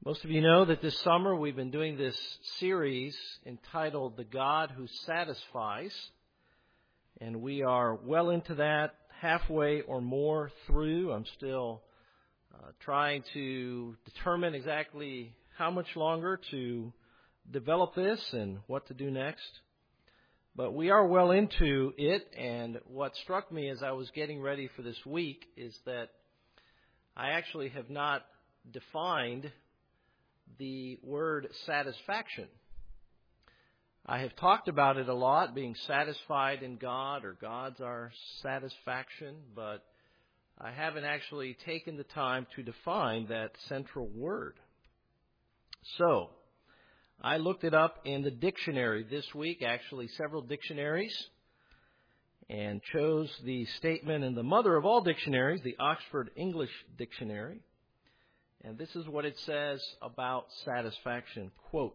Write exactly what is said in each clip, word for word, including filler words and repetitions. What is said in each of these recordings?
Most of you know that this summer we've been doing this series entitled The God Who Satisfies, and we are well into that, halfway or more through. I'm still uh, trying to determine exactly how much longer to develop this and what to do next. But we are well into it, and what struck me as I was getting ready for this week is that I actually have not defined the word satisfaction. I have talked about it a lot, being satisfied in God, or God's our satisfaction, but I haven't actually taken the time to define that central word. So, I looked it up in the dictionary this week, actually several dictionaries, and chose the statement in the mother of all dictionaries, the Oxford English Dictionary. And this is what it says about satisfaction. Quote,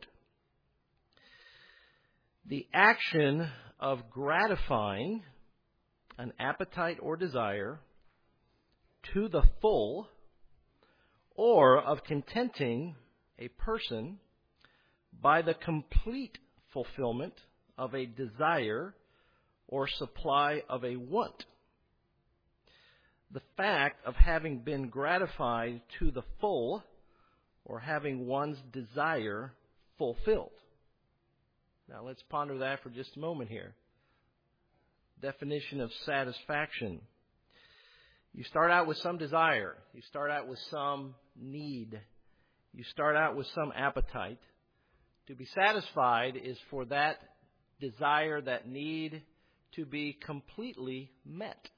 the action of gratifying an appetite or desire to the full, or of contenting a person by the complete fulfillment of a desire or supply of a want. The fact of having been gratified to the full, or having one's desire fulfilled. Now let's ponder that for just a moment here. Definition of satisfaction. You start out with some desire. You start out with some need. You start out with some appetite. To be satisfied is for that desire, that need, to be completely met,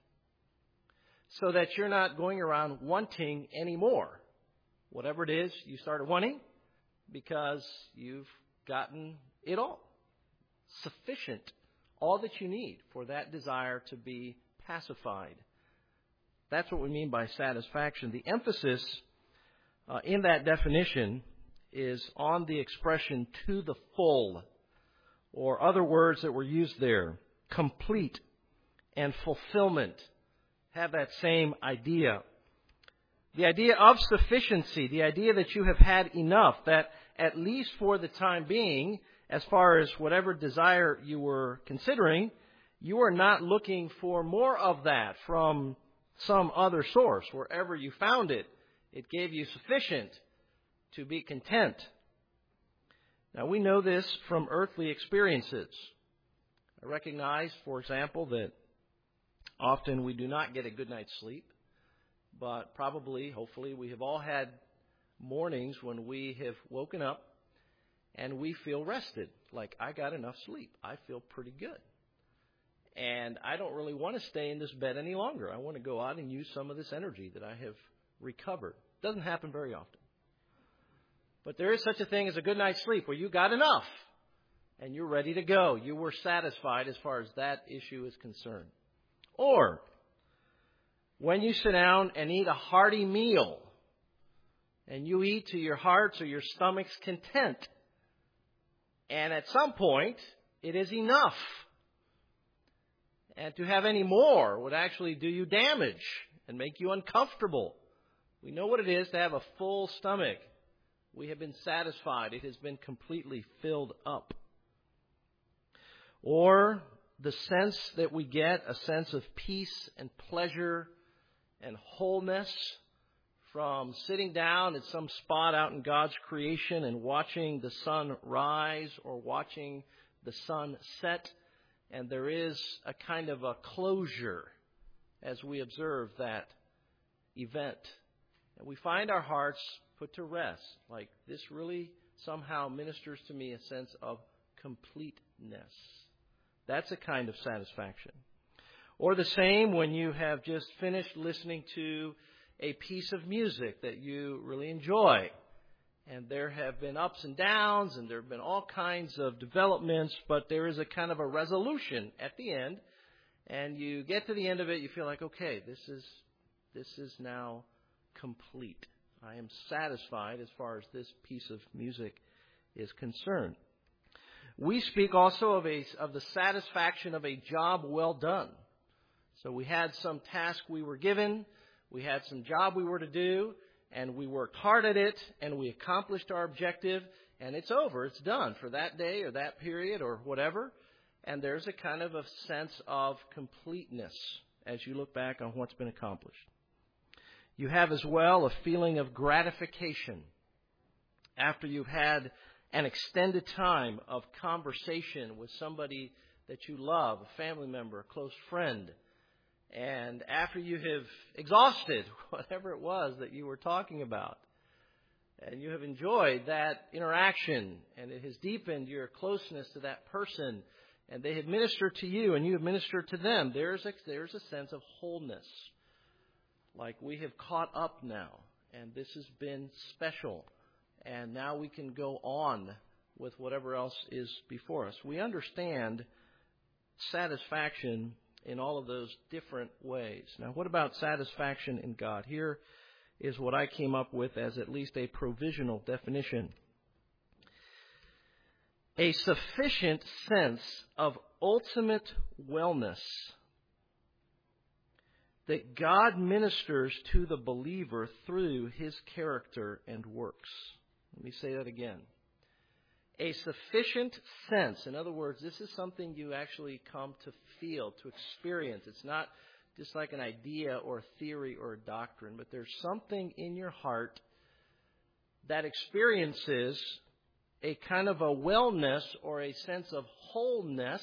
so that you're not going around wanting anymore. Whatever it is you started wanting, because you've gotten it all. Sufficient, all that you need for that desire to be pacified. That's what we mean by satisfaction. The emphasis uh, in that definition is on the expression to the full, or other words that were used there, complete and fulfillment, have that same idea. The idea of sufficiency, the idea that you have had enough, that at least for the time being, as far as whatever desire you were considering, you are not looking for more of that from some other source. Wherever you found it, it gave you sufficient to be content. Now, we know this from earthly experiences. I recognize, for example, that often we do not get a good night's sleep, but probably, hopefully, we have all had mornings when we have woken up and we feel rested, like I got enough sleep. I feel pretty good. And I don't really want to stay in this bed any longer. I want to go out and use some of this energy that I have recovered. Doesn't happen very often. But there is such a thing as a good night's sleep where you got enough and you're ready to go. You were satisfied as far as that issue is concerned. Or when you sit down and eat a hearty meal and you eat to your heart's or your stomach's content, and at some point it is enough. And to have any more would actually do you damage and make you uncomfortable. We know what it is to have a full stomach. We have been satisfied. It has been completely filled up. Or the sense that we get, a sense of peace and pleasure and wholeness from sitting down at some spot out in God's creation and watching the sun rise or watching the sun set. And there is a kind of a closure as we observe that event. And we find our hearts put to rest. Like, this really somehow ministers to me a sense of completeness. That's a kind of satisfaction. Or the same when you have just finished listening to a piece of music that you really enjoy. And there have been ups and downs, and there have been all kinds of developments, but there is a kind of a resolution at the end. And you get to the end of it, you feel like, okay, this is this is now complete. I am satisfied as far as this piece of music is concerned. We speak also of a of the satisfaction of a job well done. So we had some task we were given, we had some job we were to do, and we worked hard at it, and we accomplished our objective, and it's over. It's done for that day or that period or whatever. And there's a kind of a sense of completeness as you look back on what's been accomplished. You have as well a feeling of gratification after you've had an extended time of conversation with somebody that you love, a family member, a close friend. And after you have exhausted whatever it was that you were talking about, and you have enjoyed that interaction, and it has deepened your closeness to that person, and they have ministered to you, and you have ministered to them, there's a, there's a sense of wholeness. Like we have caught up now, and this has been special. And now we can go on with whatever else is before us. We understand satisfaction in all of those different ways. Now, what about satisfaction in God? Here is what I came up with as at least a provisional definition. A sufficient sense of ultimate wellness that God ministers to the believer through His character and works. Let me say that again. A sufficient sense. In other words, this is something you actually come to feel, to experience. It's not just like an idea or a theory or a doctrine, but there's something in your heart that experiences a kind of a wellness or a sense of wholeness.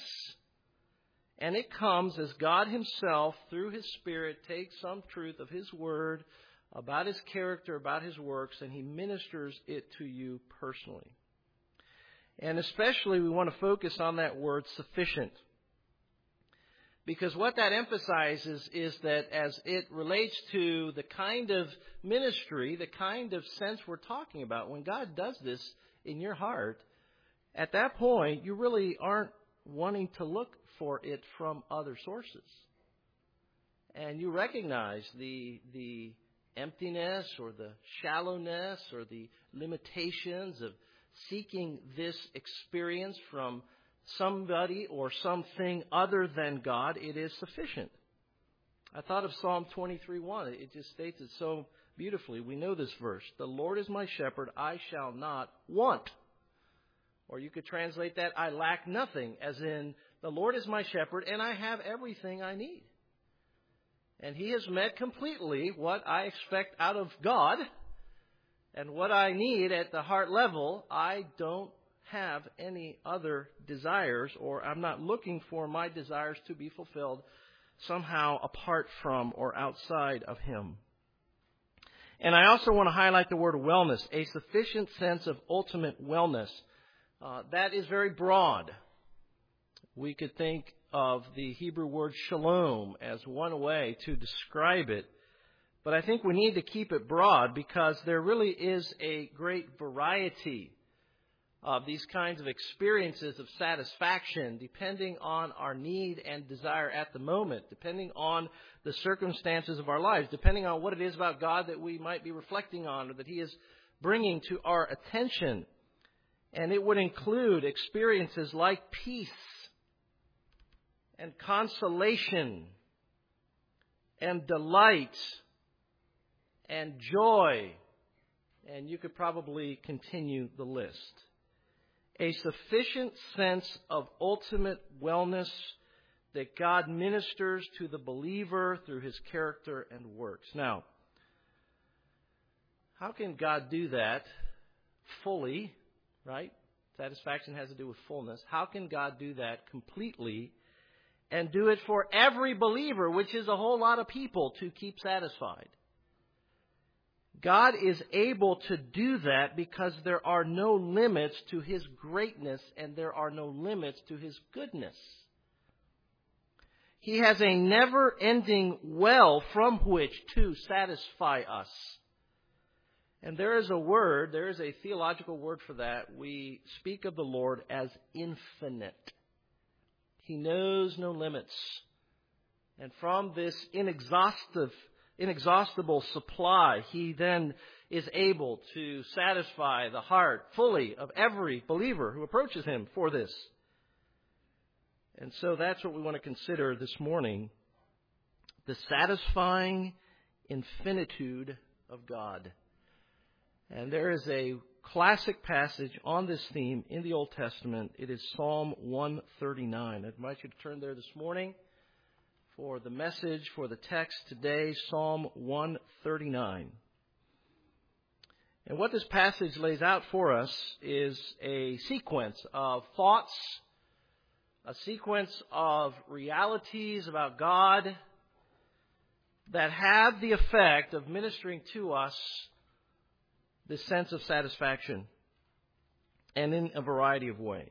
And it comes as God Himself, through His Spirit, takes some truth of His Word about His character, about His works, and He ministers it to you personally. And especially we want to focus on that word sufficient. Because what that emphasizes is that as it relates to the kind of ministry, the kind of sense we're talking about, when God does this in your heart, at that point you really aren't wanting to look for it from other sources. And you recognize the the emptiness or the shallowness or the limitations of seeking this experience from somebody or something other than God. It is sufficient. I thought of Psalm twenty-three one. It just states it so beautifully. We know this verse. The Lord is my shepherd, I shall not want. Or you could translate that, I lack nothing, as in, the Lord is my shepherd and I have everything I need. And He has met completely what I expect out of God and what I need at the heart level. I don't have any other desires, or I'm not looking for my desires to be fulfilled somehow apart from or outside of Him. And I also want to highlight the word wellness, a sufficient sense of ultimate wellness. Uh, that is very broad. We could think of the Hebrew word shalom as one way to describe it. But I think we need to keep it broad because there really is a great variety of these kinds of experiences of satisfaction depending on our need and desire at the moment, depending on the circumstances of our lives, depending on what it is about God that we might be reflecting on or that He is bringing to our attention. And it would include experiences like peace and consolation and delight and joy. And you could probably continue the list. A sufficient sense of ultimate wellness that God ministers to the believer through His character and works. Now, how can God do that fully, right? Satisfaction has to do with fullness. How can God do that completely and do it for every believer, which is a whole lot of people, to keep satisfied? God is able to do that because there are no limits to His greatness and there are no limits to His goodness. He has a never-ending well from which to satisfy us. And there is a word, there is a theological word for that. We speak of the Lord as infinite. He knows no limits. And from this inexhaustive inexhaustible supply, He then is able to satisfy the heart fully of every believer who approaches Him for this. And so that's what we want to consider this morning, the satisfying infinitude of God. And there is a classic passage on this theme in the Old Testament. It is Psalm one thirty-nine. I invite you to turn there this morning for the message, for the text today, Psalm one thirty-nine. And what this passage lays out for us is a sequence of thoughts, a sequence of realities about God that have the effect of ministering to us this sense of satisfaction, and in a variety of ways.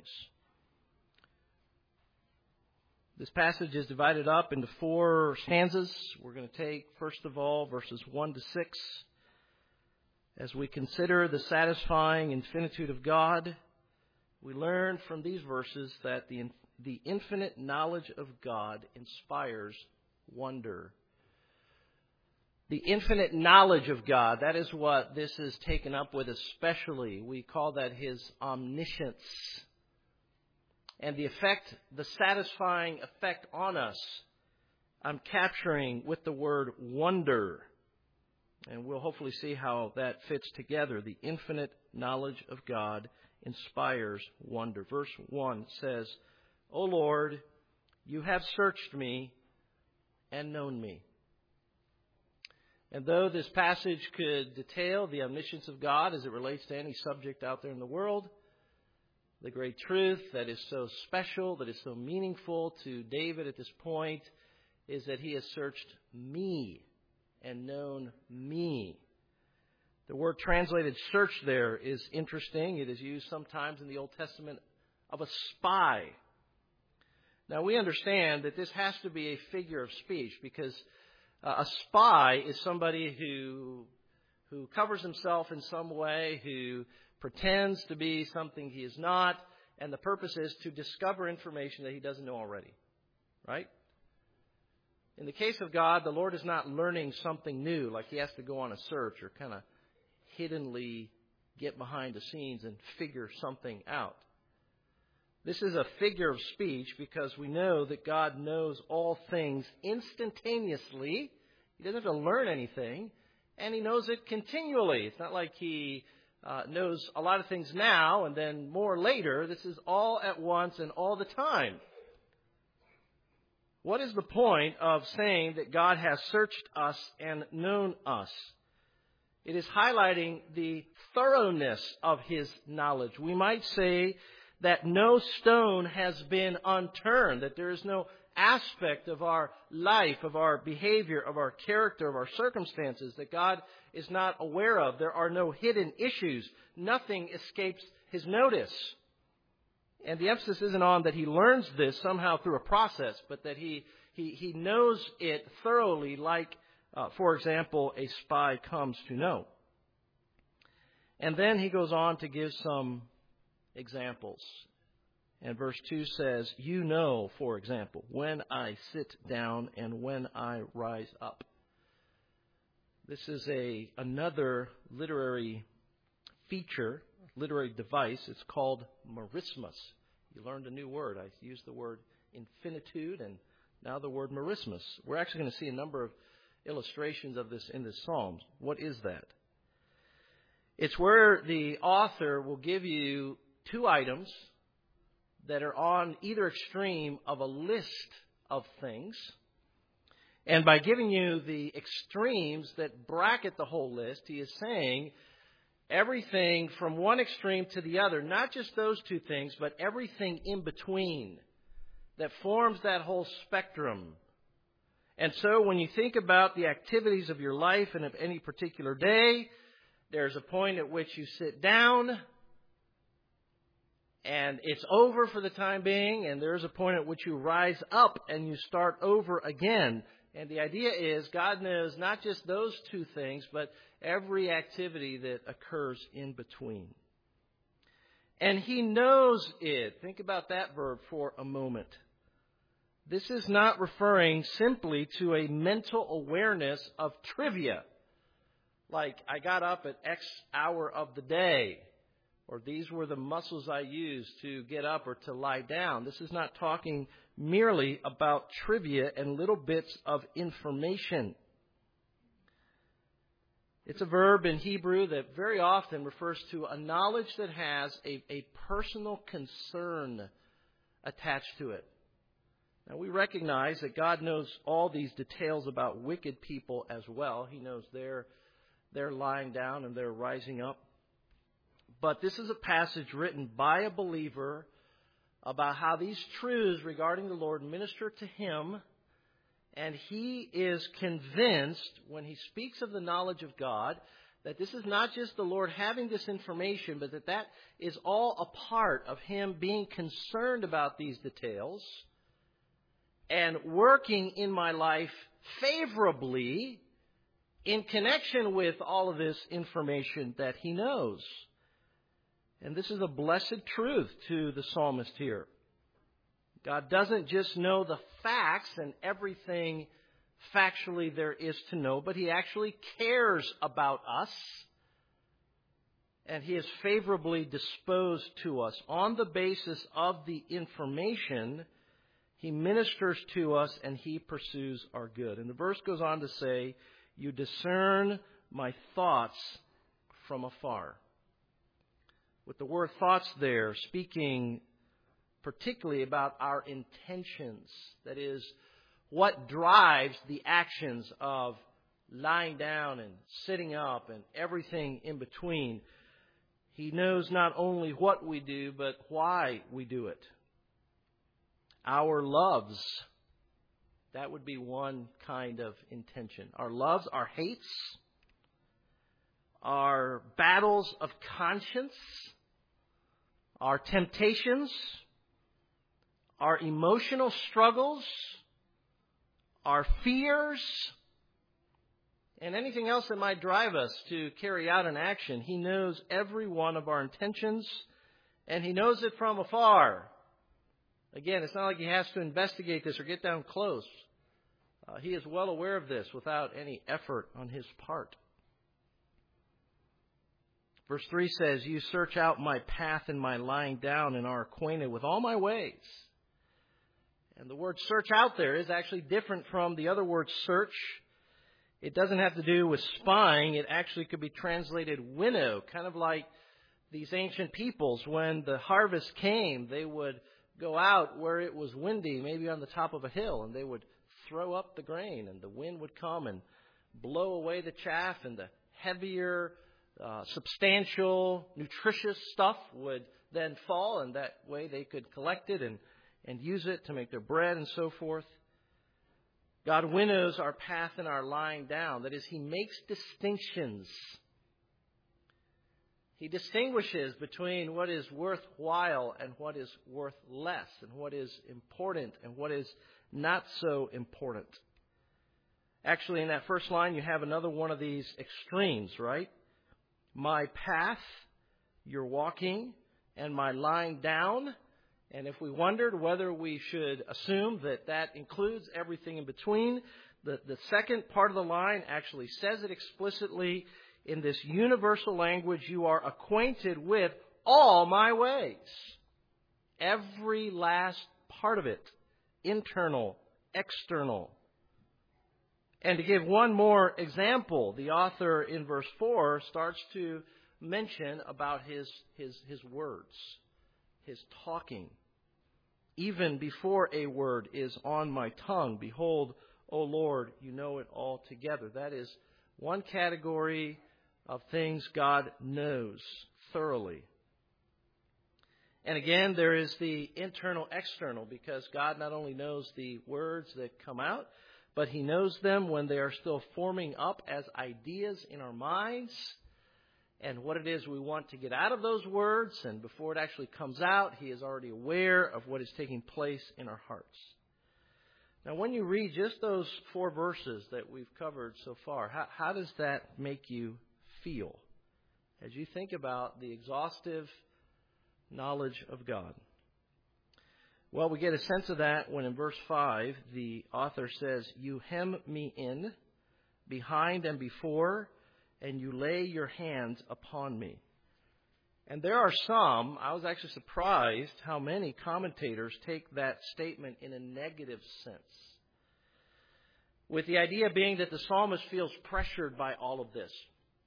This passage is divided up into four stanzas. We're going to take, first of all, verses one to six. As we consider the satisfying infinitude of God, we learn from these verses that the, the infinite knowledge of God inspires wonder. The infinite knowledge of God, that is what this is taken up with especially. We call that His omniscience. And the effect, the satisfying effect on us, I'm capturing with the word wonder. And we'll hopefully see how that fits together. The infinite knowledge of God inspires wonder. Verse one says, O Lord, you have searched me and known me. And though this passage could detail the omniscience of God as it relates to any subject out there in the world, the great truth that is so special, that is so meaningful to David at this point, is that he has searched me and known me. The word translated search there is interesting. It is used sometimes in the Old Testament of a spy. Now we understand that this has to be a figure of speech because Uh, a spy is somebody who who covers himself in some way, who pretends to be something he is not, and the purpose is to discover information that he doesn't know already. Right? In the case of God, the Lord is not learning something new, like he has to go on a search or kind of hiddenly get behind the scenes and figure something out. This is a figure of speech because we know that God knows all things instantaneously. He doesn't have to learn anything, and he knows it continually. It's not like he uh, knows a lot of things now and then more later. This is all at once and all the time. What is the point of saying that God has searched us and known us? It is highlighting the thoroughness of his knowledge. We might say that no stone has been unturned, that there is no aspect of our life, of our behavior, of our character, of our circumstances that God is not aware of. There are no hidden issues. Nothing escapes his notice. And the emphasis isn't on that he learns this somehow through a process, but that he he, he knows it thoroughly like, uh, for example, a spy comes to know. And then he goes on to give some examples. And verse two says, you know, for example, when I sit down and when I rise up. This is a another literary feature, literary device. It's called merismus. You learned a new word. I used the word infinitude and now the word merismus. We're actually going to see a number of illustrations of this in this Psalm. What is that? It's where the author will give you two items that are on either extreme of a list of things. And by giving you the extremes that bracket the whole list, he is saying everything from one extreme to the other, not just those two things, but everything in between that forms that whole spectrum. And so when you think about the activities of your life and of any particular day, there's a point at which you sit down and it's over for the time being, and there's a point at which you rise up and you start over again. And the idea is God knows not just those two things, but every activity that occurs in between. And he knows it. Think about that verb for a moment. This is not referring simply to a mental awareness of trivia. Like, I got up at X hour of the day, or these were the muscles I used to get up or to lie down. This is not talking merely about trivia and little bits of information. It's a verb in Hebrew that very often refers to a knowledge that has a, a personal concern attached to it. Now, we recognize that God knows all these details about wicked people as well. He knows their, their lying down and their rising up. But this is a passage written by a believer about how these truths regarding the Lord minister to him. And he is convinced, when he speaks of the knowledge of God, that this is not just the Lord having this information, but that that is all a part of him being concerned about these details and working in my life favorably in connection with all of this information that he knows. And this is a blessed truth to the psalmist here. God doesn't just know the facts and everything factually there is to know, but he actually cares about us. And he is favorably disposed to us. On the basis of the information, he ministers to us and he pursues our good. And the verse goes on to say, you discern my thoughts from afar. With the word thoughts there, speaking particularly about our intentions. That is, what drives the actions of lying down and sitting up and everything in between. He knows not only what we do, but why we do it. Our loves, that would be one kind of intention. Our loves, our hates, our battles of conscience, our temptations, our emotional struggles, our fears, and anything else that might drive us to carry out an action. He knows every one of our intentions, and he knows it from afar. Again, it's not like he has to investigate this or get down close. Uh, he is well aware of this without any effort on his part. Verse three says, you search out my path and my lying down and are acquainted with all my ways. And the word search out there is actually different from the other word search. It doesn't have to do with spying. It actually could be translated winnow, kind of like these ancient peoples. When the harvest came, they would go out where it was windy, maybe on the top of a hill, and they would throw up the grain, and the wind would come and blow away the chaff, and the heavier, uh, substantial, nutritious stuff would then fall, and that way they could collect it and and use it to make their bread and so forth. God winnows our path and our lying down. That is, he makes distinctions. He distinguishes between what is worthwhile and what is worth less, and what is important and what is not so important. Actually, in that first line, you have another one of these extremes, right? My path, you're walking, and my lying down. And if we wondered whether we should assume that that includes everything in between, the, the second part of the line actually says it explicitly in this universal language, you are acquainted with all my ways. Every last part of it, internal, external. And to give one more example, the author in verse four starts to mention about his, his, his words, his talking. Even before a word is on my tongue, behold, O Lord, you know it all together. That is one category of things God knows thoroughly. And again, there is the internal, external, because God not only knows the words that come out, but he knows them when they are still forming up as ideas in our minds, and what it is we want to get out of those words. And before it actually comes out, he is already aware of what is taking place in our hearts. Now, when you read just those four verses that we've covered so far, how, how does that make you feel as you think about the exhaustive knowledge of God? Well, we get a sense of that when in verse five, the author says, you hem me in, behind and before, and you lay your hands upon me. And there are some, I was actually surprised how many commentators take that statement in a negative sense, with the idea being that the psalmist feels pressured by all of this.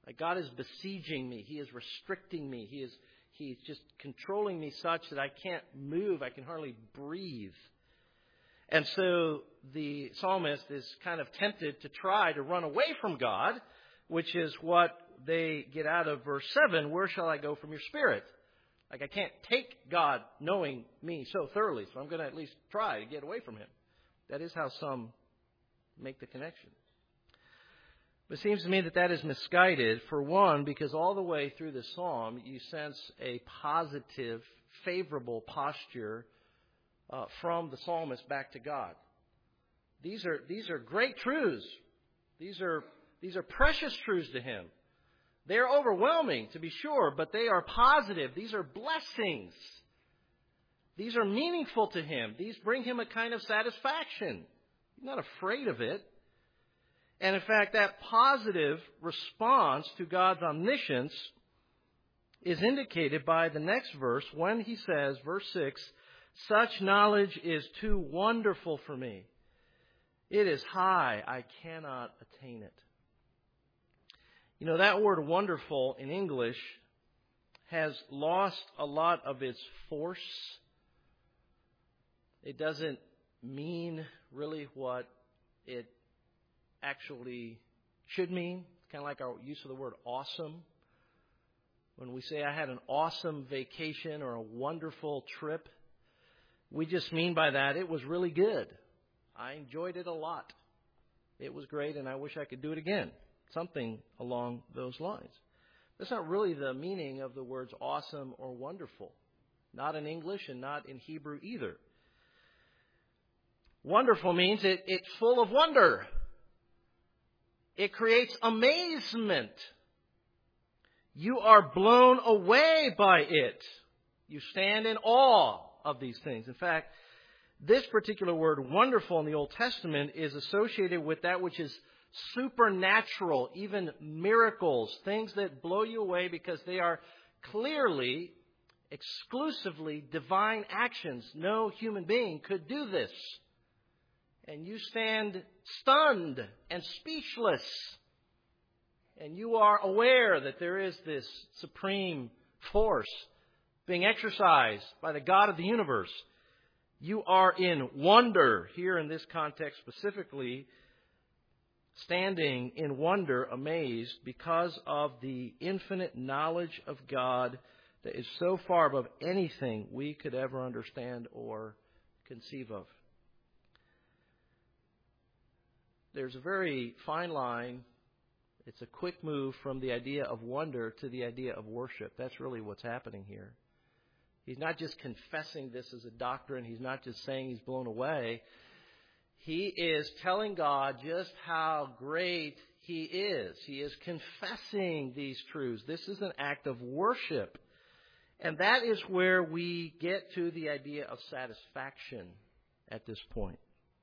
Like God is besieging me. He is restricting me. He is He's just controlling me such that I can't move. I can hardly breathe. And so the psalmist is kind of tempted to try to run away from God, which is what they get out of verse seven. Where shall I go from your spirit? Like I can't take God knowing me so thoroughly, so I'm going to at least try to get away from him. That is how some make the connection. But it seems to me that that is misguided, for one, because all the way through the psalm, you sense a positive, favorable posture uh, from the psalmist back to God. These are these are great truths. These are these are precious truths to him. They are overwhelming, to be sure, but they are positive. These are blessings. These are meaningful to him. These bring him a kind of satisfaction. He's not afraid of it. And in fact, that positive response to God's omniscience is indicated by the next verse when he says, verse six, such knowledge is too wonderful for me. It is high, I cannot attain it. You know, that word wonderful in English has lost a lot of its force. It doesn't mean really what it actually should mean. It's kind of like our use of the word awesome. When we say I had an awesome vacation or a wonderful trip, we just mean by that it was really good. I enjoyed it a lot. It was great and I wish I could do it again. Something along those lines. That's not really the meaning of the words awesome or wonderful. Not in English and not in Hebrew either. Wonderful means it, it's full of wonder. It creates amazement. You are blown away by it. You stand in awe of these things. In fact, this particular word, wonderful, in the Old Testament is associated with that which is supernatural, even miracles, things that blow you away because they are clearly, exclusively divine actions. No human being could do this. And you stand stunned and speechless. And you are aware that there is this supreme force being exercised by the God of the universe. You are in wonder, here in this context specifically, standing in wonder, amazed, because of the infinite knowledge of God that is so far above anything we could ever understand or conceive of. There's a very fine line. It's a quick move from the idea of wonder to the idea of worship. That's really what's happening here. He's not just confessing this as a doctrine. He's not just saying he's blown away. He is telling God just how great he is. He is confessing these truths. This is an act of worship. And that is where we get to the idea of satisfaction at this point.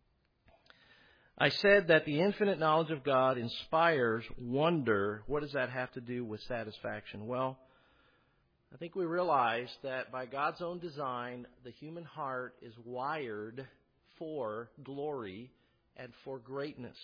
I said that the infinite knowledge of God inspires wonder. What does that have to do with satisfaction? Well, I think we realize that by God's own design, the human heart is wired for glory and for greatness.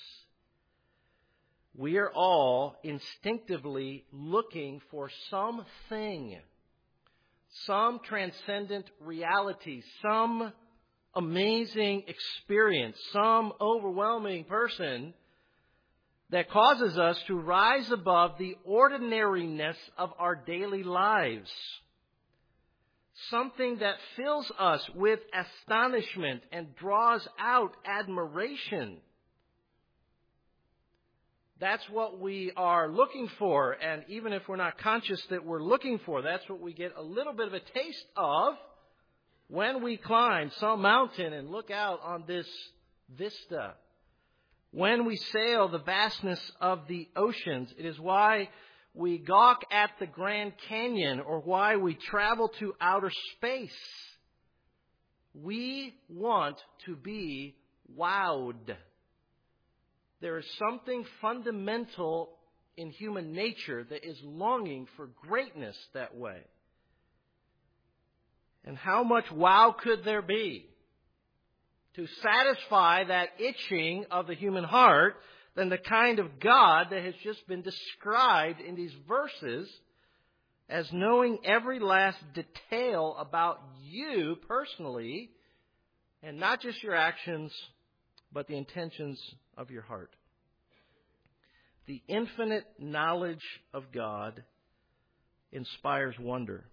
We are all instinctively looking for something, some transcendent reality, some amazing experience, some overwhelming person that causes us to rise above the ordinariness of our daily lives. Something that fills us with astonishment and draws out admiration. That's what we are looking for, and even if we're not conscious that we're looking for, that's what we get a little bit of a taste of when we climb some mountain and look out on this vista. When we sail the vastness of the oceans, it is why we gawk at the Grand Canyon or why we travel to outer space. We want to be wowed. There is something fundamental in human nature that is longing for greatness that way. And how much wow could there be to satisfy that itching of the human heart than the kind of God that has just been described in these verses as knowing every last detail about you personally, and not just your actions, but the intentions of your heart. The infinite knowledge of God inspires wonder.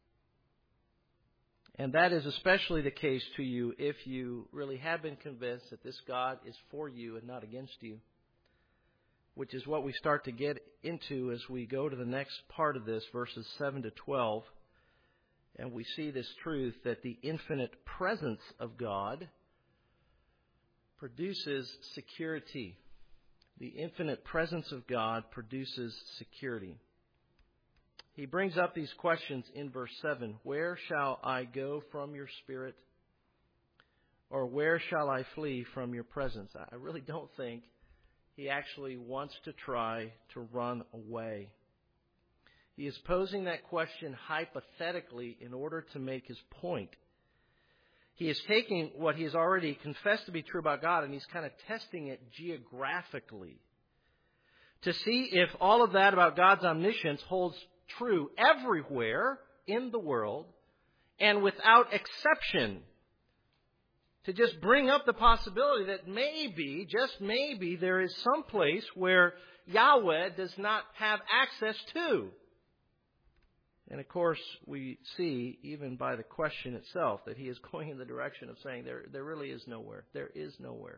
And that is especially the case to you if you really have been convinced that this God is for you and not against you, which is what we start to get into as we go to the next part of this, verses seven to twelve. And we see this truth that the infinite presence of God produces security. The infinite presence of God produces security. He brings up these questions in verse seven. Where shall I go from your spirit? Or where shall I flee from your presence? I really don't think he actually wants to try to run away. He is posing that question hypothetically in order to make his point. He is taking what he has already confessed to be true about God, and he's kind of testing it geographically to see if all of that about God's omniscience holds true everywhere in the world and without exception. To just bring up the possibility that maybe, just maybe, there is some place where Yahweh does not have access to. And of course, we see, even by the question itself, that he is going in the direction of saying there, there really is nowhere. There is nowhere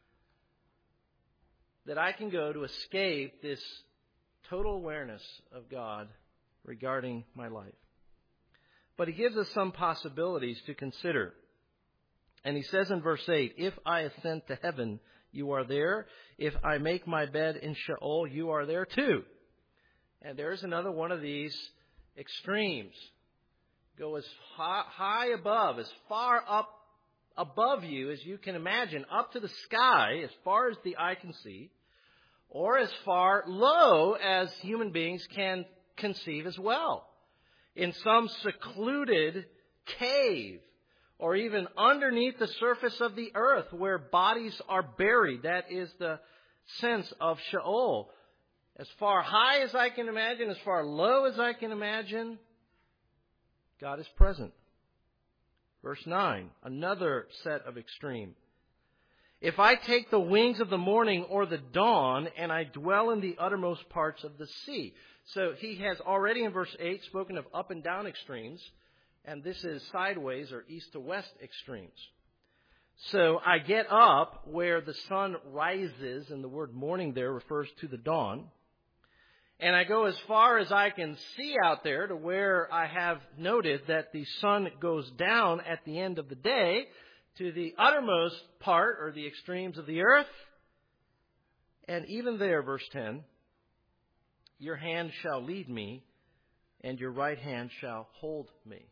that I can go to escape this total awareness of God regarding my life. But he gives us some possibilities to consider. And he says in verse eight, if I ascend to heaven, you are there. If I make my bed in Sheol, you are there too. And there's another one of these extremes. Go as high, high above, as far up above you as you can imagine, up to the sky, as far as the eye can see, or as far low as human beings can conceive as well. In some secluded cave, or even underneath the surface of the earth where bodies are buried. That is the sense of Sheol. As far high as I can imagine, as far low as I can imagine, God is present. Verse nine, another set of extreme. If I take the wings of the morning or the dawn, and I dwell in the uttermost parts of the sea. So he has already in verse eight spoken of up and down extremes. And this is sideways or east to west extremes. So I get up where the sun rises, and the word morning there refers to the dawn. And I go as far as I can see out there to where I have noted that the sun goes down at the end of the day to the uttermost part or the extremes of the earth. And even there, verse ten, your hand shall lead me, and your right hand shall hold me.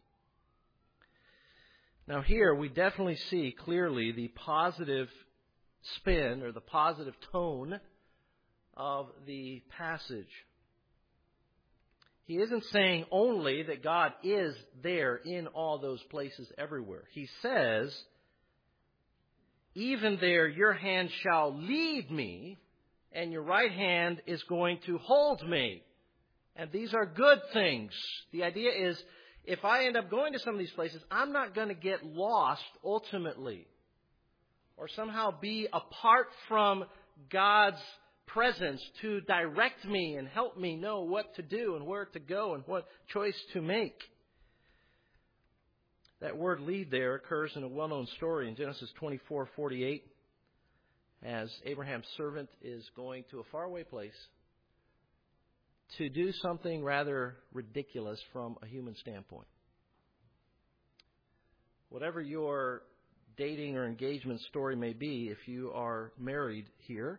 Now here we definitely see clearly the positive spin or the positive tone of the passage. He isn't saying only that God is there in all those places everywhere. He says, even there your hand shall lead me, and your right hand is going to hold me. And these are good things. The idea is, if I end up going to some of these places, I'm not going to get lost ultimately or somehow be apart from God's presence to direct me and help me know what to do and where to go and what choice to make. That word lead there occurs in a well-known story in Genesis twenty-four forty-eight as Abraham's servant is going to a faraway place to do something rather ridiculous from a human standpoint. Whatever your dating or engagement story may be, if you are married here,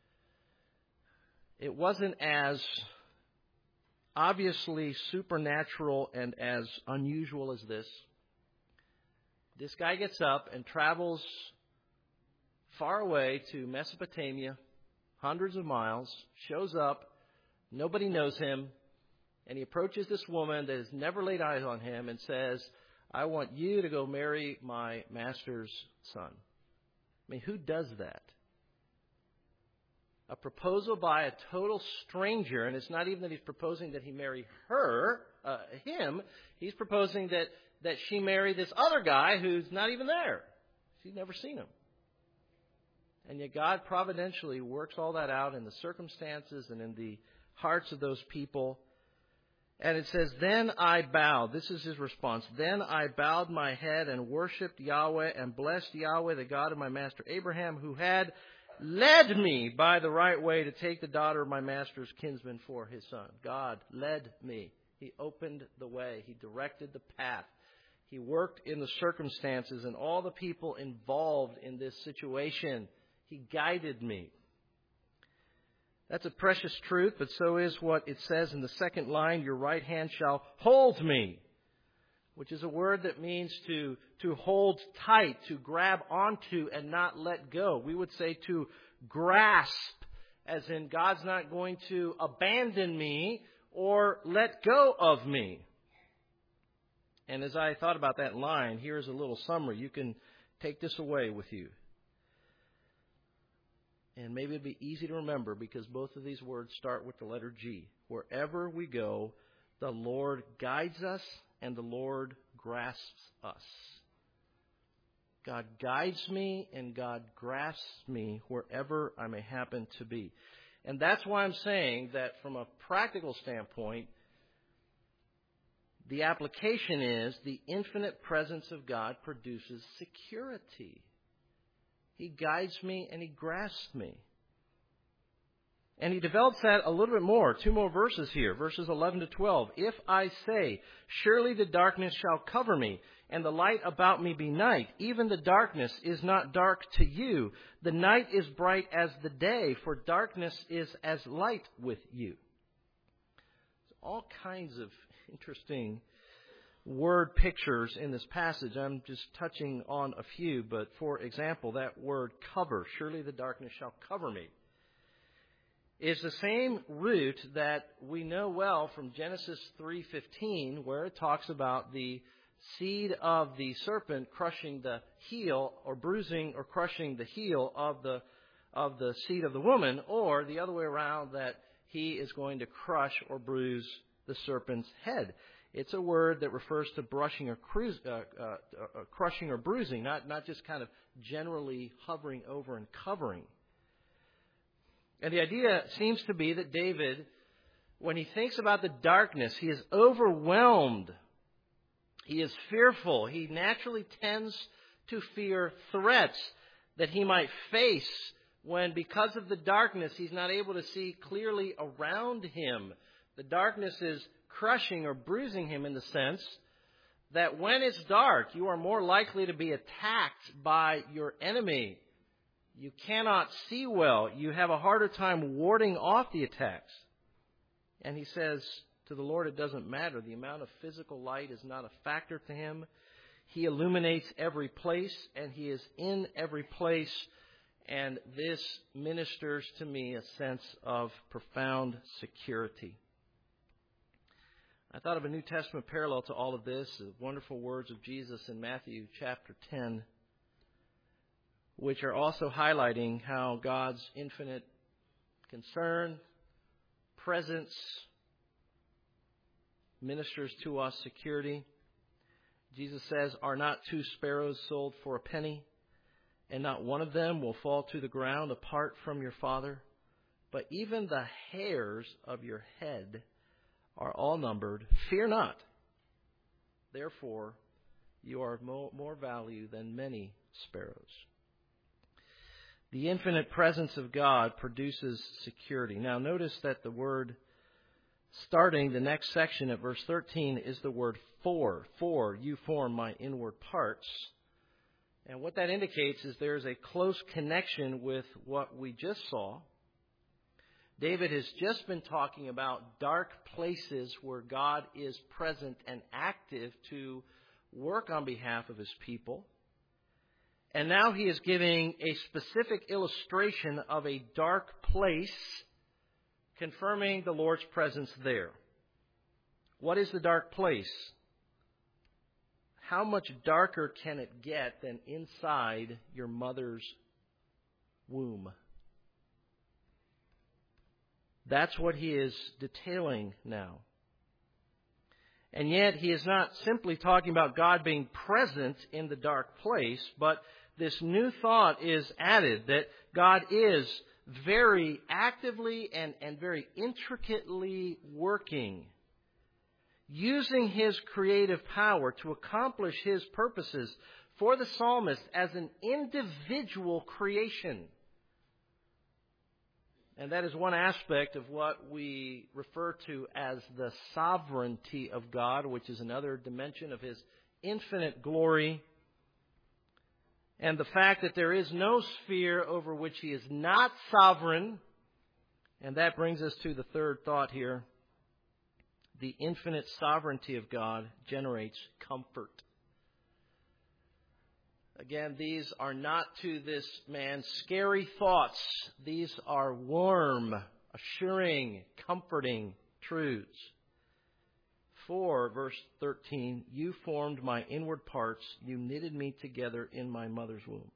it wasn't as obviously supernatural and as unusual as this. This guy gets up and travels far away to Mesopotamia, hundreds of miles, shows up. Nobody knows him, and he approaches this woman that has never laid eyes on him and says, I want you to go marry my master's son. I mean, who does that? A proposal by a total stranger, and it's not even that he's proposing that he marry her, uh, him. He's proposing that, that she marry this other guy who's not even there. She's never seen him. And yet God providentially works all that out in the circumstances and in the hearts of those people. And it says, then I bowed. This is his response. Then I bowed my head and worshipped Yahweh and blessed Yahweh, the God of my master Abraham, who had led me by the right way to take the daughter of my master's kinsman for his son. God led me. He opened the way. He directed the path. He worked in the circumstances and all the people involved in this situation. He guided me. That's a precious truth, but so is what it says in the second line, your right hand shall hold me, which is a word that means to, to hold tight, to grab onto and not let go. We would say to grasp, as in God's not going to abandon me or let go of me. And as I thought about that line, here's a little summary. You can take this away with you. And maybe it'd be easy to remember because both of these words start with the letter G. Wherever we go, the Lord guides us and the Lord grasps us. God guides me and God grasps me wherever I may happen to be. And that's why I'm saying that from a practical standpoint, the application is the infinite presence of God produces security. He guides me and He grasps me. And He develops that a little bit more. Two more verses here, verses eleven to twelve. If I say, surely the darkness shall cover me, and the light about me be night, even the darkness is not dark to you. The night is bright as the day, for darkness is as light with you. All kinds of interesting word pictures in this passage. I'm just touching on a few, but for example, that word cover, surely the darkness shall cover me, is the same root that we know well from Genesis three fifteen, where it talks about the seed of the serpent crushing the heel or bruising or crushing the heel of the of the seed of the woman, or the other way around, that he is going to crush or bruise the serpent's head. It's a word that refers to brushing or cru- uh, uh, uh, crushing or bruising, not, not just kind of generally hovering over and covering. And the idea seems to be that David, when he thinks about the darkness, he is overwhelmed. He is fearful. He naturally tends to fear threats that he might face when, because of the darkness, he's not able to see clearly around him. The darkness is crushing or bruising him in the sense that when it's dark, you are more likely to be attacked by your enemy. You cannot see well. You have a harder time warding off the attacks. And he says to the Lord, it doesn't matter. The amount of physical light is not a factor to him. He illuminates every place, and he is in every place. And this ministers to me a sense of profound security. I thought of a New Testament parallel to all of this, the wonderful words of Jesus in Matthew chapter ten, which are also highlighting how God's infinite concern, presence, ministers to us security. Jesus says, are not two sparrows sold for a penny, and not one of them will fall to the ground apart from your Father? But even the hairs of your head are all numbered. Fear not. Therefore, you are of more, more value than many sparrows. The infinite presence of God produces security. Now, notice that the word starting the next section at verse thirteen is the word for. For, you form my inward parts. And what that indicates is there's a close connection with what we just saw. David has just been talking about dark places where God is present and active to work on behalf of His people. And now he is giving a specific illustration of a dark place, confirming the Lord's presence there. What is the dark place? How much darker can it get than inside your mother's womb? That's what he is detailing now. And yet he is not simply talking about God being present in the dark place, but this new thought is added that God is very actively and, and very intricately working, using his creative power to accomplish his purposes for the psalmist as an individual creation. And that is one aspect of what we refer to as the sovereignty of God, which is another dimension of his infinite glory. And the fact that there is no sphere over which he is not sovereign. And that brings us to the third thought here. The infinite sovereignty of God generates comfort. Again, these are not to this man scary thoughts. These are warm, assuring, comforting truths. For, verse thirteen, you formed my inward parts. You knitted me together in my mother's womb.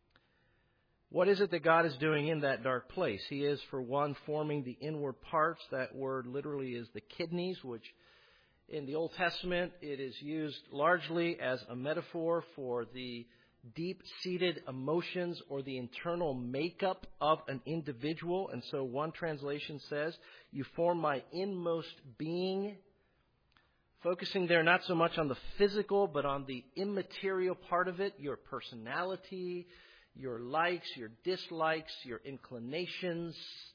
What is it that God is doing in that dark place? He is, for one, forming the inward parts. That word literally is the kidneys, which in the Old Testament it is used largely as a metaphor for the deep-seated emotions or the internal makeup of an individual. And so one translation says, you form my inmost being, focusing there not so much on the physical, but on the immaterial part of it, your personality, your likes, your dislikes, your inclinations,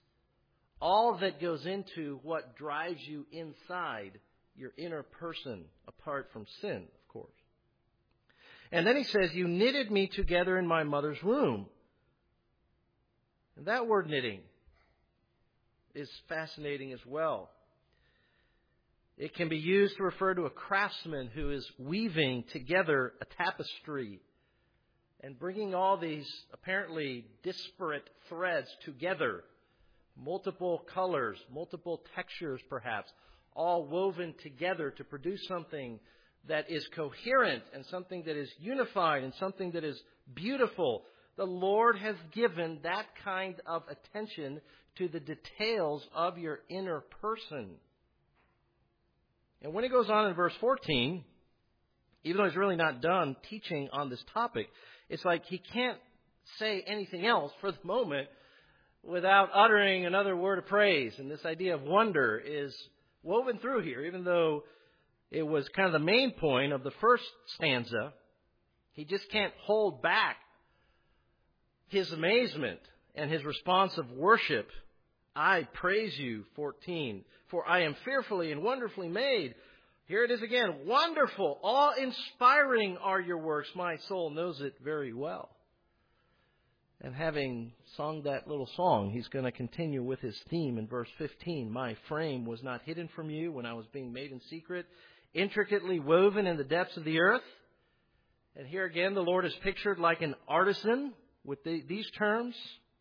all that goes into what drives you inside your inner person, apart from sin, of course. And then he says, you knitted me together in my mother's womb. And that word knitting is fascinating as well. It can be used to refer to a craftsman who is weaving together a tapestry and bringing all these apparently disparate threads together, multiple colors, multiple textures perhaps, all woven together to produce something that is coherent and something that is unified and something that is beautiful. The Lord has given that kind of attention to the details of your inner person. And when it goes on in verse fourteen, even though he's really not done teaching on this topic, it's like he can't say anything else for the moment without uttering another word of praise. And this idea of wonder is woven through here, even though it was kind of the main point of the first stanza. He just can't hold back his amazement and his response of worship. I praise you, fourteen, for I am fearfully and wonderfully made. Here it is again. Wonderful, awe-inspiring are your works. My soul knows it very well. And having sung that little song, he's going to continue with his theme in verse fifteen. My frame was not hidden from you when I was being made in secret, intricately woven in the depths of the earth. And here again, the Lord is pictured like an artisan with the, these terms.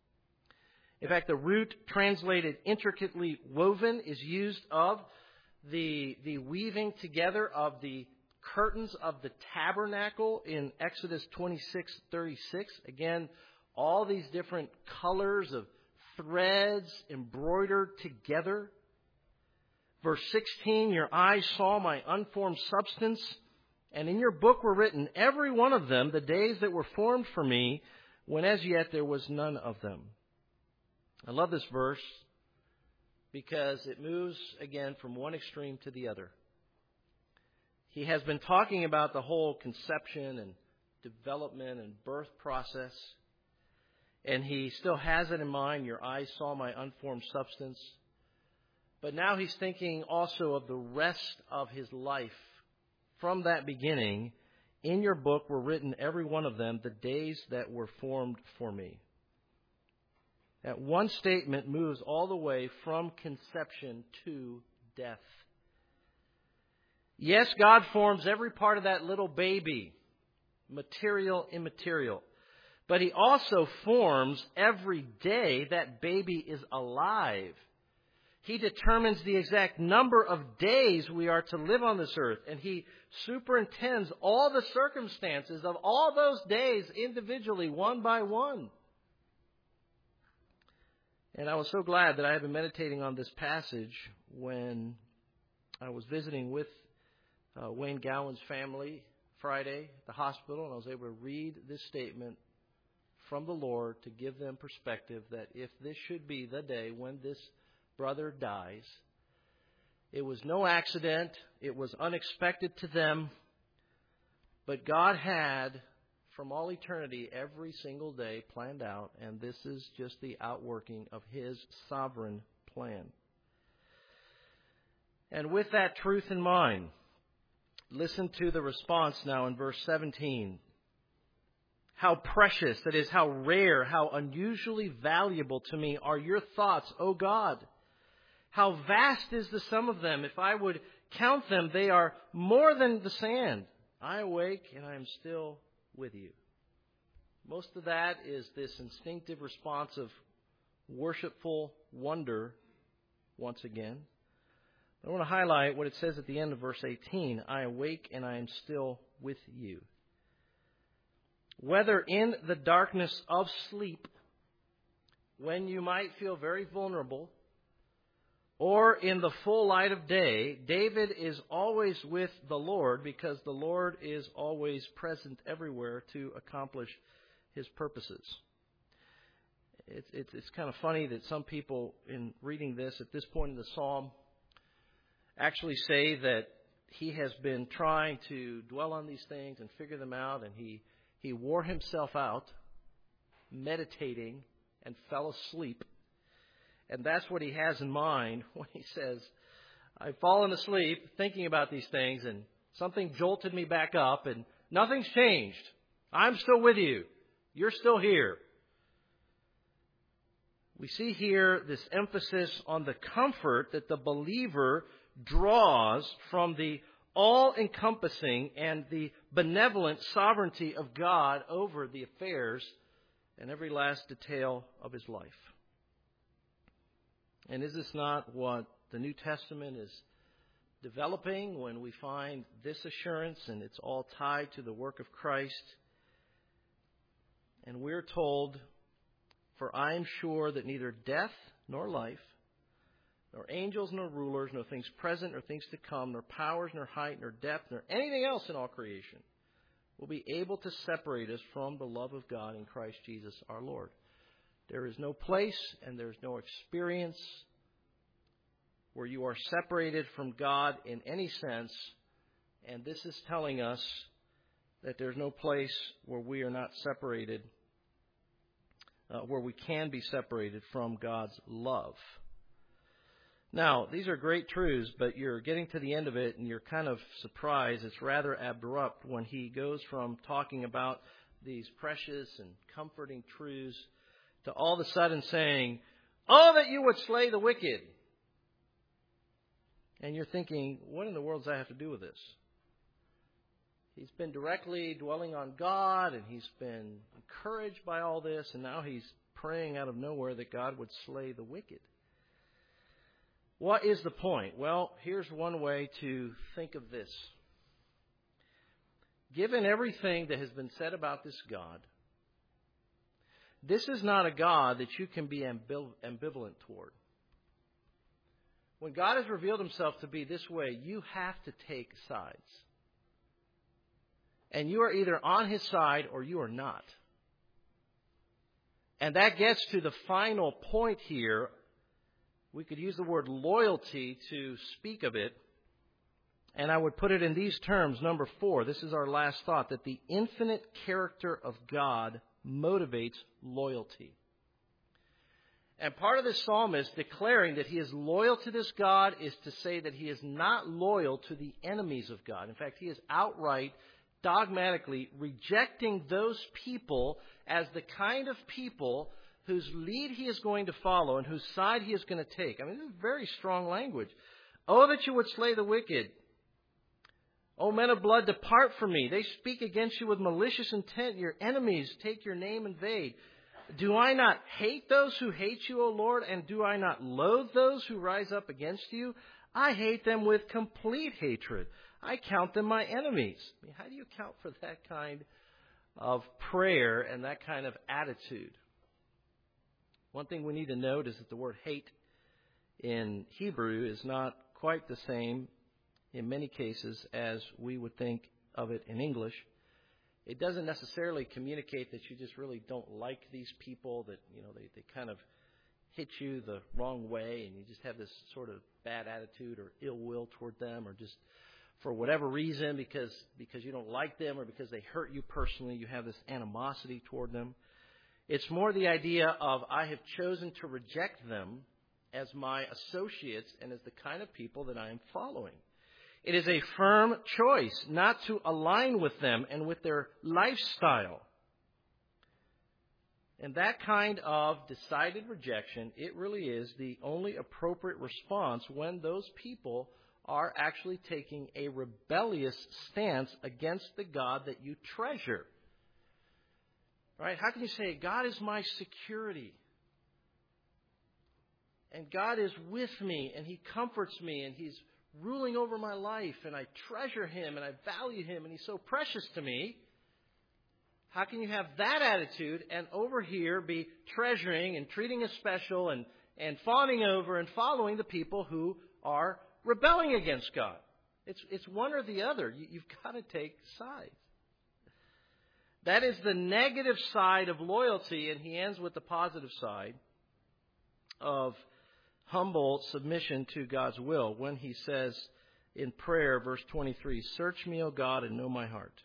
In fact, the root translated intricately woven is used of the, the weaving together of the curtains of the tabernacle in Exodus twenty-six thirty-six. Again, all these different colors of threads embroidered together. Verse sixteen, your eyes saw my unformed substance, and in your book were written, every one of them, the days that were formed for me, when as yet there was none of them. I love this verse because it moves, again, from one extreme to the other. He has been talking about the whole conception and development and birth process, and he still has it in mind. Your eyes saw my unformed substance. But now he's thinking also of the rest of his life. From that beginning, in your book were written, every one of them, the days that were formed for me. That one statement moves all the way from conception to death. Yes, God forms every part of that little baby, material, immaterial. But he also forms every day that baby is alive. He determines the exact number of days we are to live on this earth. And he superintends all the circumstances of all those days individually, one by one. And I was so glad that I had been meditating on this passage when I was visiting with uh, Wayne Gowan's family Friday at the hospital, and I was able to read this statement from the Lord to give them perspective that if this should be the day when this brother dies, it was no accident, it was unexpected to them, but God had, from all eternity, every single day planned out, and this is just the outworking of His sovereign plan. And with that truth in mind, listen to the response now in verse seventeen. How precious, that is, how rare, how unusually valuable to me are your thoughts, O God. How vast is the sum of them. If I would count them, they are more than the sand. I awake and I am still with you. Most of that is this instinctive response of worshipful wonder once again. I want to highlight what it says at the end of verse eighteen. I awake and I am still with you. Whether in the darkness of sleep, when you might feel very vulnerable, or in the full light of day, David is always with the Lord because the Lord is always present everywhere to accomplish His purposes. It's, it's, it's kind of funny that some people, in reading this at this point in the psalm, actually say that he has been trying to dwell on these things and figure them out, and he He wore himself out meditating and fell asleep. And that's what he has in mind when he says, I've fallen asleep thinking about these things and something jolted me back up and nothing's changed. I'm still with you. You're still here. We see here this emphasis on the comfort that the believer draws from the all-encompassing and the benevolent sovereignty of God over the affairs and every last detail of his life. And is this not what the New Testament is developing when we find this assurance, and it's all tied to the work of Christ? And we're told, for I am sure that neither death nor life, nor angels, nor rulers, nor things present, nor things to come, nor powers, nor height, nor depth, nor anything else in all creation will be able to separate us from the love of God in Christ Jesus our Lord. There is no place and there is no experience where you are separated from God in any sense, and this is telling us that there's no place where we are not separated, uh, where we can be separated from God's love. Now, these are great truths, but you're getting to the end of it and you're kind of surprised. It's rather abrupt when he goes from talking about these precious and comforting truths to all of a sudden saying, oh, that you would slay the wicked. And you're thinking, what in the world does that have to do with this? He's been directly dwelling on God and he's been encouraged by all this, and now he's praying out of nowhere that God would slay the wicked. What is the point? Well, here's one way to think of this. Given everything that has been said about this God, this is not a God that you can be ambivalent toward. When God has revealed himself to be this way, you have to take sides. And you are either on his side or you are not. And that gets to the final point here. We could use the word loyalty to speak of it. And I would put it in these terms. Number four, this is our last thought, that the infinite character of God motivates loyalty. And part of this psalmist declaring that he is loyal to this God is to say that he is not loyal to the enemies of God. In fact, he is outright, dogmatically rejecting those people as the kind of people whose lead he is going to follow and whose side he is going to take. I mean, this is very strong language. Oh, that you would slay the wicked. O men of blood, depart from me. They speak against you with malicious intent. Your enemies take your name in vain. Do I not hate those who hate you, O Lord? And do I not loathe those who rise up against you? I hate them with complete hatred. I count them my enemies. I mean, how do you account for that kind of prayer and that kind of attitude? One thing we need to note is that the word hate in Hebrew is not quite the same in many cases as we would think of it in English. It doesn't necessarily communicate that you just really don't like these people, that, you know, they, they kind of hit you the wrong way and you just have this sort of bad attitude or ill will toward them, or just for whatever reason, because because you don't like them or because they hurt you personally, you have this animosity toward them. It's more the idea of, I have chosen to reject them as my associates and as the kind of people that I am following. It is a firm choice not to align with them and with their lifestyle. And that kind of decided rejection, it really is the only appropriate response when those people are actually taking a rebellious stance against the God that you treasure. Right? How can you say, God is my security, and God is with me, and He comforts me, and He's ruling over my life, and I treasure Him, and I value Him, and He's so precious to me? How can you have that attitude and over here be treasuring and treating as special and, and fawning over and following the people who are rebelling against God? It's, it's one or the other. You, you've got to take sides. That is the negative side of loyalty, and he ends with the positive side of humble submission to God's will when he says in prayer, verse twenty-three, "Search me, O God, and know my heart."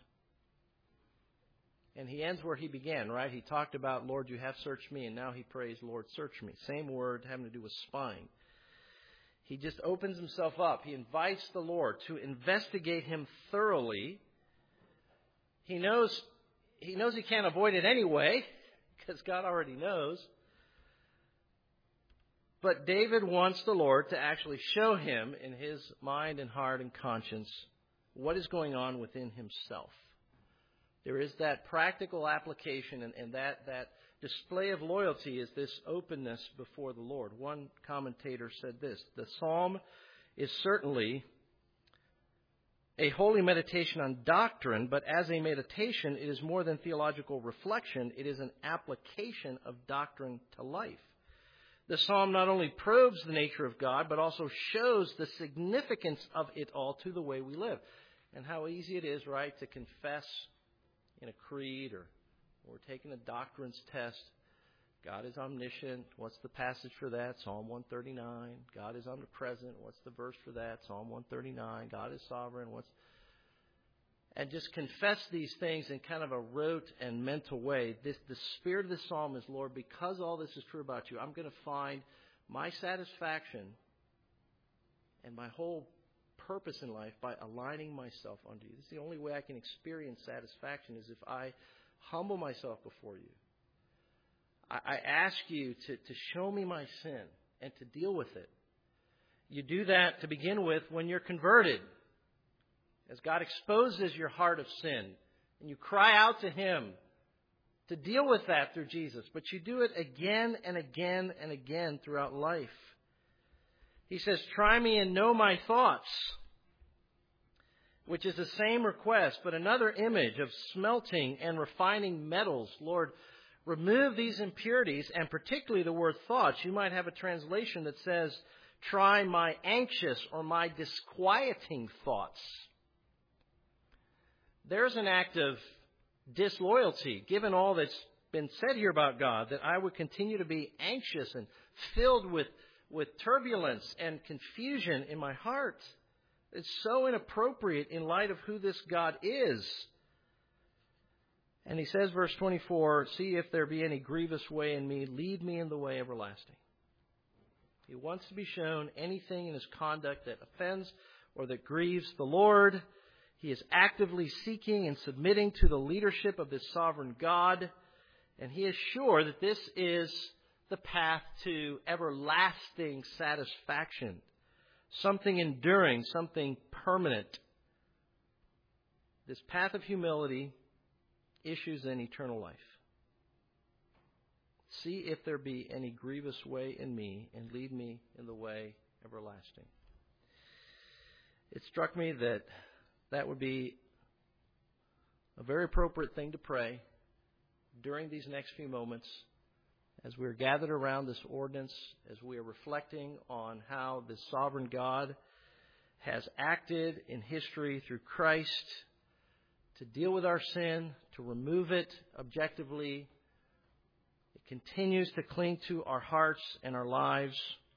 And he ends where he began, right? He talked about, Lord, you have searched me, and now he prays, Lord, search me. Same word having to do with spying. He just opens himself up. He invites the Lord to investigate him thoroughly. He knows he knows he can't avoid it anyway, because God already knows. But David wants the Lord to actually show him in his mind and heart and conscience what is going on within himself. There is that practical application, and, and that, that display of loyalty is this openness before the Lord. One commentator said this: the psalm is certainly a holy meditation on doctrine, but as a meditation, it is more than theological reflection. It is an application of doctrine to life. The psalm not only probes the nature of God, but also shows the significance of it all to the way we live. And how easy it is, right, to confess in a creed or, or taking a doctrines test. God is omniscient. What's the passage for that? Psalm one thirty-nine. God is omnipresent. What's the verse for that? Psalm one thirty-nine. God is sovereign. What's And just confess these things in kind of a rote and mental way. This, the spirit of the psalm is, Lord, because all this is true about you, I'm going to find my satisfaction and my whole purpose in life by aligning myself unto you. This is the only way I can experience satisfaction, is if I humble myself before you. I, I ask you to, to show me my sin and to deal with it. You do that to begin with when you're converted, as God exposes your heart of sin, and you cry out to Him to deal with that through Jesus. But you do it again and again and again throughout life. He says, "Try me and know my thoughts," which is the same request, but another image of smelting and refining metals. Lord, remove these impurities, and particularly the word thoughts. You might have a translation that says, "Try my anxious or my disquieting thoughts." There's an act of disloyalty, given all that's been said here about God, that I would continue to be anxious and filled with, with turbulence and confusion in my heart. It's so inappropriate in light of who this God is. And he says, verse twenty-four, "See if there be any grievous way in me, lead me in the way everlasting." He wants to be shown anything in his conduct that offends or that grieves the Lord. He is actively seeking and submitting to the leadership of this sovereign God. And he is sure that this is the path to everlasting satisfaction. Something enduring, something permanent. This path of humility issues in eternal life. "See if there be any grievous way in me, and lead me in the way everlasting." It struck me that that would be a very appropriate thing to pray during these next few moments as we're gathered around this ordinance, as we are reflecting on how the sovereign God has acted in history through Christ to deal with our sin, to remove it objectively. It continues to cling to our hearts and our lives.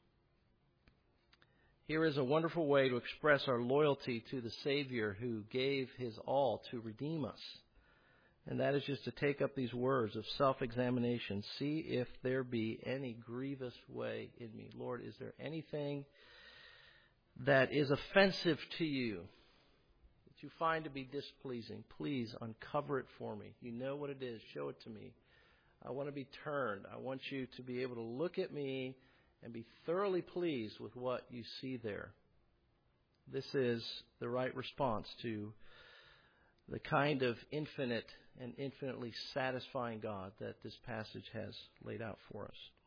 Here is a wonderful way to express our loyalty to the Savior who gave his all to redeem us. And that is just to take up these words of self-examination. See if there be any grievous way in me. Lord, is there anything that is offensive to you, that you find to be displeasing? Please uncover it for me. You know what it is. Show it to me. I want to be turned. I want you to be able to look at me and be thoroughly pleased with what you see there. This is the right response to the kind of infinite and infinitely satisfying God that this passage has laid out for us.